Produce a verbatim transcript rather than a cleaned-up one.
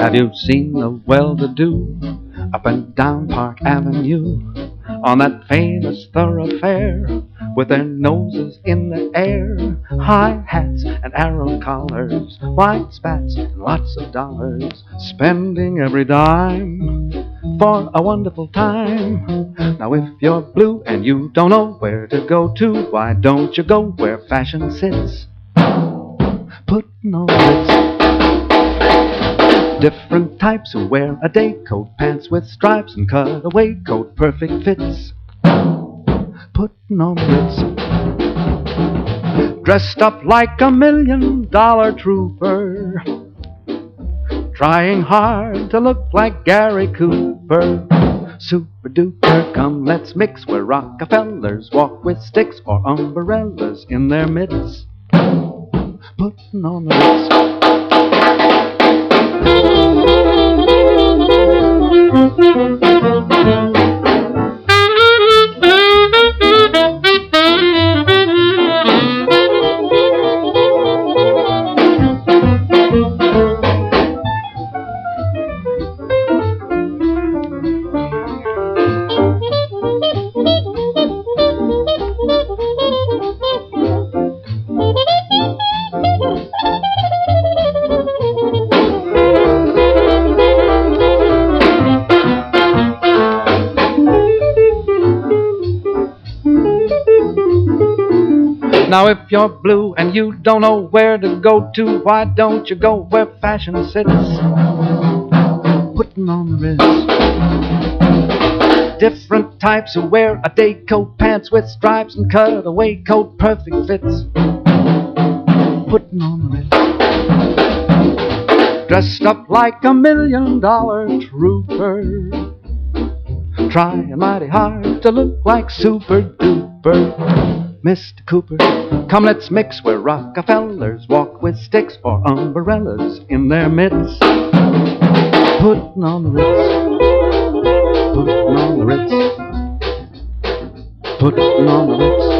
Have you seen the well-to-do up and down Park Avenue on that famous thoroughfare with their noses in the air, high hats and arrow collars, white spats and lots of dollars, spending every dime for a wonderful time? Now if you're blue and you don't know where to go to, why don't you go where fashion sits, putting on Ritz. Different types who wear a day coat, pants with stripes and cutaway coat, perfect fits, putting on Ritz. Dressed up like a million dollar trooper, trying hard to look like Gary Cooper. Super duper, come let's mix where Rockefellers walk with sticks or umbrellas in their midst, putting on the Ritz. Now if you're blue and you don't know where to go to, why don't you go where fashion sits, putting on the Ritz. Different types who wear a day coat, pants with stripes and cutaway coat, perfect fits, putting on the Ritz. Dressed up like a million dollar trooper, trying mighty hard to look like Super Duper. Mister Cooper, come let's mix where Rockefellers walk with sticks or umbrellas in their midst, putting on the Ritz, putting on the Ritz, putting on the Ritz.